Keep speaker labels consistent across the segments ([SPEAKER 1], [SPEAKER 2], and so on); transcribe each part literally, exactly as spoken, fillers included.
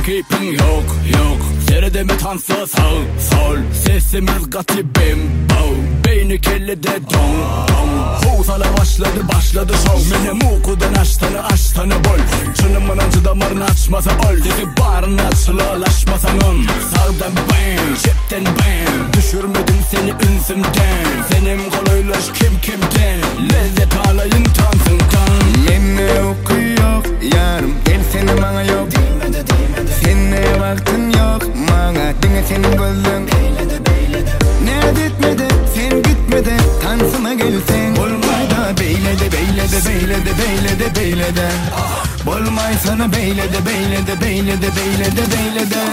[SPEAKER 1] rakibin yok yok. Seyredeme tansa sağ sol. Sesimiz gatibim bow. Beyni kellede don don. Huzala başladı başladı şov. Benim okudan açtanı açtanı bol. Çınımın acı damarını açmasa ol. Dedi barını açılalaşmasanın. Sağdan bam, cepten bam. Düşürmedim seni ünsümden. Senin kolaylaş kim kimden. Lezzet alayın tansın kan.
[SPEAKER 2] Menne okuyor yarım. Gel seni bana yok. Seninle vaktin yok. Bana dinle senin gözün. Ne etmedi sen gitmedi. Tansıma gelsen. Olmay da beyle de beyle de beyle de beyle de beyle de. Olmay sana beyle de beyle de beyle de beyle de beyle de.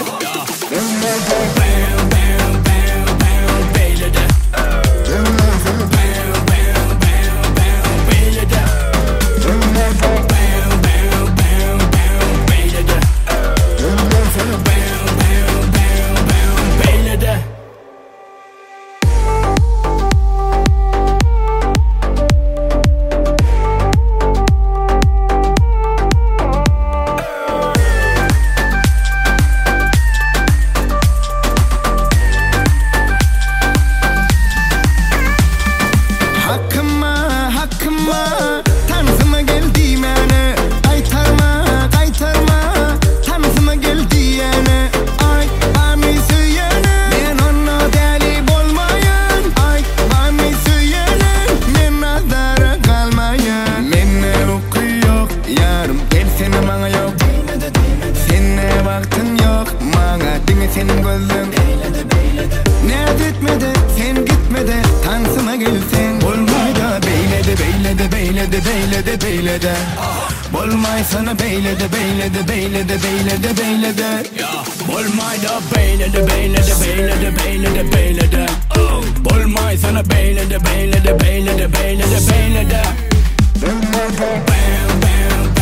[SPEAKER 1] Bam bam bam bam beyle de. Bam bam bam bam beyle de. Bam bam bam bam beyle de. Bam bam bam bam beyle de.
[SPEAKER 2] Senin gözün ne etmedi sen gitmedi tansıma gelsen. Olmay da beyle de beyle de beyle de beyle de beyle de. Olmay sana beyle de beyle de beyle de beyle de beyle de.
[SPEAKER 1] Olmay da beyle de beyle de beyle de beyle de beyle de. Olmay sana beyle de beyle de beyle de beyle de beyle de. Bam bam